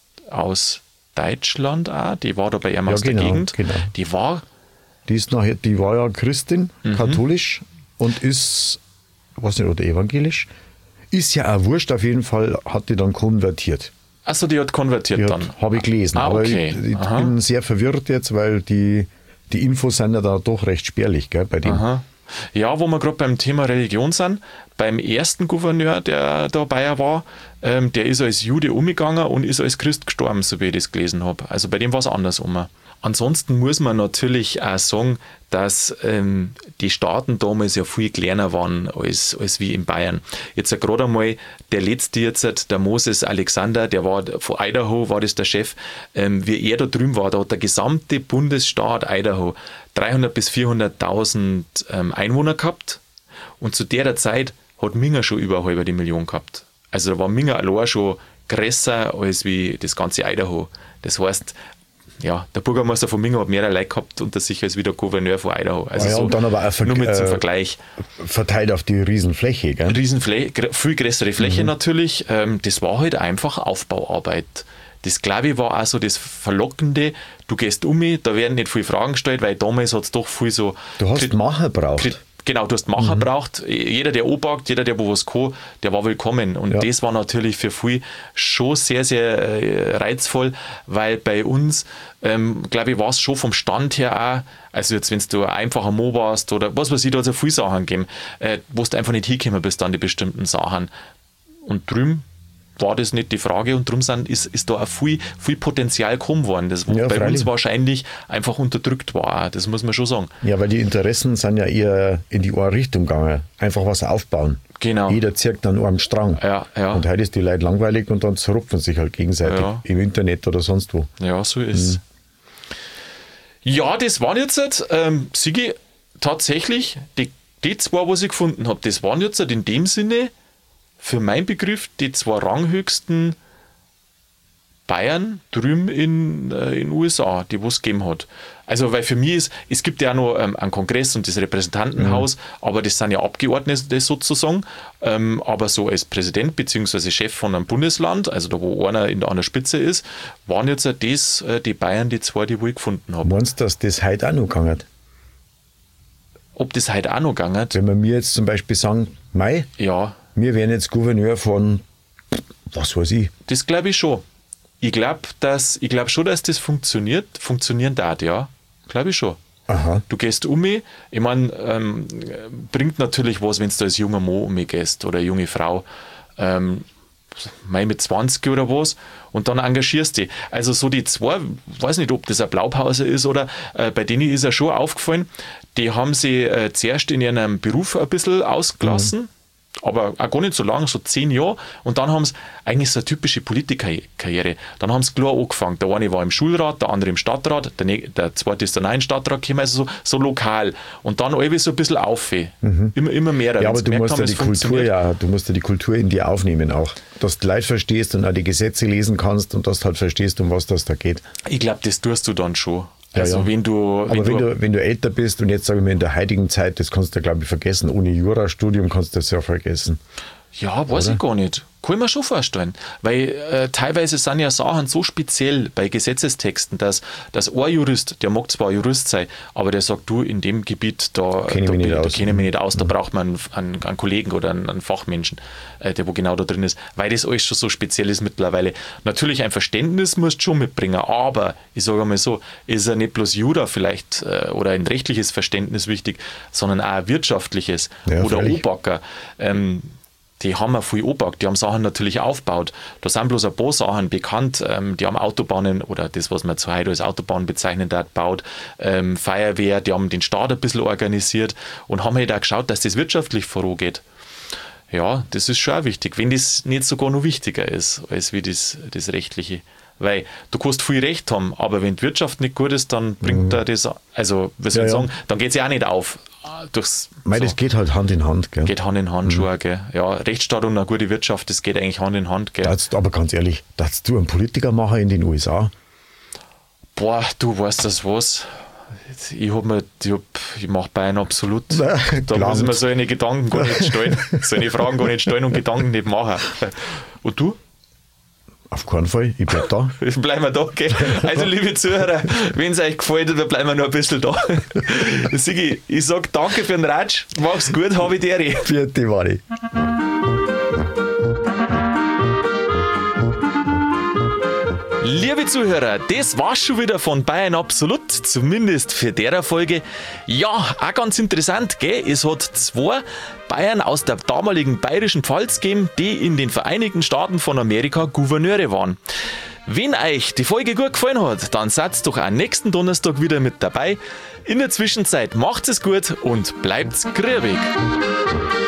[SPEAKER 1] aus Deutschland auch. Die war da bei ihm
[SPEAKER 2] Ja,
[SPEAKER 1] aus
[SPEAKER 2] genau,
[SPEAKER 1] der Gegend.
[SPEAKER 2] genau.
[SPEAKER 1] Die war
[SPEAKER 2] Die, ist nachher, die war ja Christin,
[SPEAKER 1] Mhm.
[SPEAKER 2] katholisch und ist, weiß nicht, oder evangelisch. Ist ja auch wurscht, auf jeden Fall hat die dann konvertiert.
[SPEAKER 1] Achso, die hat konvertiert
[SPEAKER 2] Die
[SPEAKER 1] dann.
[SPEAKER 2] habe ich gelesen.
[SPEAKER 1] Ah,
[SPEAKER 2] Aber
[SPEAKER 1] okay.
[SPEAKER 2] ich, ich
[SPEAKER 1] Aha.
[SPEAKER 2] bin sehr verwirrt jetzt, weil die, die Infos sind ja da doch recht spärlich, gell, bei dem.
[SPEAKER 1] Aha. Ja, wo wir gerade beim Thema Religion sind, beim ersten Gouverneur, der dabei war, ähm, der ist als Jude umgegangen und ist als Christ gestorben, so wie ich das gelesen habe. Also bei dem war es andersrum. Ansonsten muss man natürlich auch sagen, dass ähm, die Staaten damals ja viel kleiner waren als, als wie in Bayern. Jetzt ja gerade einmal der letzte jetzt, der Moses Alexander, der war von Idaho, war das der Chef, ähm, wie er da drüben war, da hat der gesamte Bundesstaat Idaho dreihundert bis vierhunderttausend ähm, Einwohner gehabt und zu der Zeit hat Minga schon über eine halbe Million gehabt. Also da war Minga allein schon größer als wie das ganze Idaho. Das heißt, ja, der Bürgermeister von Minga hat mehr Leute gehabt unter sich als wie der Gouverneur von Idaho. Also
[SPEAKER 2] Ah ja,
[SPEAKER 1] so
[SPEAKER 2] und dann aber auch ver-
[SPEAKER 1] nur mit zum
[SPEAKER 2] äh,
[SPEAKER 1] Vergleich.
[SPEAKER 2] Verteilt auf die Riesenfläche, gell?
[SPEAKER 1] Riesenfläche, gr- viel größere Fläche
[SPEAKER 2] Mhm.
[SPEAKER 1] natürlich. Ähm, das war halt einfach Aufbauarbeit. Das, glaube ich, war auch so das Verlockende. Du gehst um mich, da werden nicht viele Fragen gestellt, weil damals hat es doch viel so.
[SPEAKER 2] Du hast
[SPEAKER 1] Kri-
[SPEAKER 2] Macher braucht.
[SPEAKER 1] Kri- Genau, du hast Macher
[SPEAKER 2] Mhm.
[SPEAKER 1] braucht. Jeder, der anpackt, jeder, der wo was kann, der war willkommen. Und
[SPEAKER 2] Ja.
[SPEAKER 1] das war natürlich für viele schon sehr, sehr äh, reizvoll, weil bei uns, ähm, glaube ich, war es schon vom Stand her auch, also jetzt, wenn du ein einfacher Mo warst oder was weiß ich, da hat es ja viele Sachen gegeben, äh, wo du einfach nicht hingekommen bist an die bestimmten Sachen. Und drüben war das nicht die Frage und darum sind, ist, ist da auch viel, viel Potenzial gekommen worden, das
[SPEAKER 2] Ja,
[SPEAKER 1] bei
[SPEAKER 2] freilich.
[SPEAKER 1] uns wahrscheinlich einfach unterdrückt war. Das muss man schon sagen.
[SPEAKER 2] Ja, weil die Interessen sind ja eher in die eine Richtung gegangen. Einfach was aufbauen.
[SPEAKER 1] Genau.
[SPEAKER 2] Jeder zirkt an einem Strang.
[SPEAKER 1] Ja, ja.
[SPEAKER 2] Und heute ist die Leute langweilig und dann zerrupfen sich halt gegenseitig
[SPEAKER 1] Ja.
[SPEAKER 2] im Internet oder sonst wo.
[SPEAKER 1] Ja, so ist Ja, das waren jetzt, ähm, Sigi, tatsächlich, die, die zwei, was ich gefunden habe, das waren jetzt in dem Sinne, für meinen Begriff, die zwei ranghöchsten Bayern drüben in den U S A, die es gegeben hat. Also, weil für mich ist, es gibt ja auch noch ähm, einen Kongress und das Repräsentantenhaus, mhm. aber das sind ja Abgeordnete sozusagen. Ähm, aber so als Präsident bzw. Chef von einem Bundesland, also da wo einer in der an der Spitze ist, waren jetzt das äh, die Bayern, die zwei, die wo ich gefunden habe.
[SPEAKER 2] Meinst du, dass das heute auch noch gegangen hat?
[SPEAKER 1] Ob das heute auch noch gegangen hat?
[SPEAKER 2] Wenn wir mir jetzt zum Beispiel sagen, Mai,
[SPEAKER 1] ja.
[SPEAKER 2] wir wären jetzt Gouverneur von, was weiß ich.
[SPEAKER 1] Das glaube ich schon. Ich glaube ich glaub schon, dass das funktioniert, funktionieren darf, ja. Glaube ich schon.
[SPEAKER 2] Aha.
[SPEAKER 1] Du gehst um mich, ich meine, ähm, bringt natürlich was, wenn du als junger Mann um mich gehst oder eine junge Frau, ähm, mit zwanzig oder was, und dann engagierst du dich. Also so die zwei, weiß nicht, ob das eine Blaupause ist oder äh, bei denen ist ja schon aufgefallen, die haben sie äh, zuerst in ihrem Beruf ein bisschen ausgelassen, mhm. aber auch gar nicht so lange, so zehn Jahre, und dann haben sie eigentlich so eine typische Politikerkarriere. Dann haben sie klar angefangen. Der eine war im Schulrat, der andere im Stadtrat, der, ne- der zweite ist dann auch in den Stadtrat gekommen, also so, so lokal. Und dann alle so ein bisschen auf. Mhm. Immer, immer mehr.
[SPEAKER 2] Ja, aber du musst, haben, ja die Kultur, ja, du musst ja die Kultur in dir aufnehmen auch. Dass du Leute verstehst und auch die Gesetze lesen kannst und dass du halt verstehst, um was das da geht.
[SPEAKER 1] Ich glaube, das tust du dann schon.
[SPEAKER 2] Also
[SPEAKER 1] ja, ja. wenn du...
[SPEAKER 2] Aber wenn, wenn, du, wenn du älter bist und jetzt sage ich mal in der heutigen Zeit, das kannst du glaube ich vergessen, ohne Jurastudium kannst du das ja vergessen.
[SPEAKER 1] Ja, weiß Oder? ich gar nicht. Kann ich mir schon vorstellen. Weil äh, teilweise sind ja Sachen so speziell bei Gesetzestexten, dass, dass ein Jurist, der mag zwar Jurist sein, aber der sagt, du, in dem Gebiet, da kenne ich mich nicht aus, da, mich nicht aus, da braucht man einen, einen Kollegen oder einen, einen Fachmenschen, äh, der wo genau da drin ist, weil das alles schon so speziell ist mittlerweile. Natürlich ein Verständnis musst du schon mitbringen, aber ich sage einmal so, ist ja nicht bloß Jura vielleicht äh, oder ein rechtliches Verständnis wichtig, sondern auch ein wirtschaftliches
[SPEAKER 2] ja,
[SPEAKER 1] oder
[SPEAKER 2] völlig.
[SPEAKER 1] Obacker. Ähm, die haben ja viel angepackt, die haben Sachen natürlich aufgebaut. Da sind bloß ein paar Sachen bekannt, ähm, die haben Autobahnen oder das, was man zu heute als Autobahn bezeichnet hat, gebaut, ähm, Feuerwehr, die haben den Staat ein bisschen organisiert und haben halt auch geschaut, dass das wirtschaftlich vorangeht. Ja, das ist schon auch wichtig, wenn das nicht sogar noch wichtiger ist, als wie das, das Rechtliche. Weil du kannst viel Recht haben, aber wenn die Wirtschaft nicht gut ist, dann bringt mhm. er das, also wie soll ich ja, sagen, ja. dann geht es ja auch nicht auf. Durchs,
[SPEAKER 2] Mei,
[SPEAKER 1] so.
[SPEAKER 2] Das geht halt Hand in Hand. Gell?
[SPEAKER 1] Geht Hand in Hand mhm. schon, gell? Ja, Rechtsstaat und eine gute Wirtschaft, das geht eigentlich Hand in Hand. Gell?
[SPEAKER 2] Das, aber ganz ehrlich, darfst du einen Politiker machen in den U S A?
[SPEAKER 1] Boah, du weißt das was. Ich, hab mir, ich, hab, ich mache Bayern absolut.
[SPEAKER 2] Na,
[SPEAKER 1] da muss ich mir so eine Gedanken gar nicht stellen. So eine Fragen gar nicht stellen und Gedanken nicht machen. Und du?
[SPEAKER 2] Auf keinen Fall, ich bleib da.
[SPEAKER 1] Bleiben wir da, gell? Also, liebe Zuhörer, wenn es euch gefällt, dann bleiben wir noch ein bisschen da. Sigi, ich sage danke für den Ratsch, mach's gut, habe ich die Ehre.
[SPEAKER 2] Vierte Wari.
[SPEAKER 1] Liebe Zuhörer, das war's schon wieder von Bayern Absolut, zumindest für der Folge. Ja, auch ganz interessant, gell? Es hat zwei Bayern aus der damaligen bayerischen Pfalz gegeben, die in den Vereinigten Staaten von Amerika Gouverneure waren. Wenn euch die Folge gut gefallen hat, dann seid doch auch nächsten Donnerstag wieder mit dabei. In der Zwischenzeit macht's es gut und bleibt's grübig.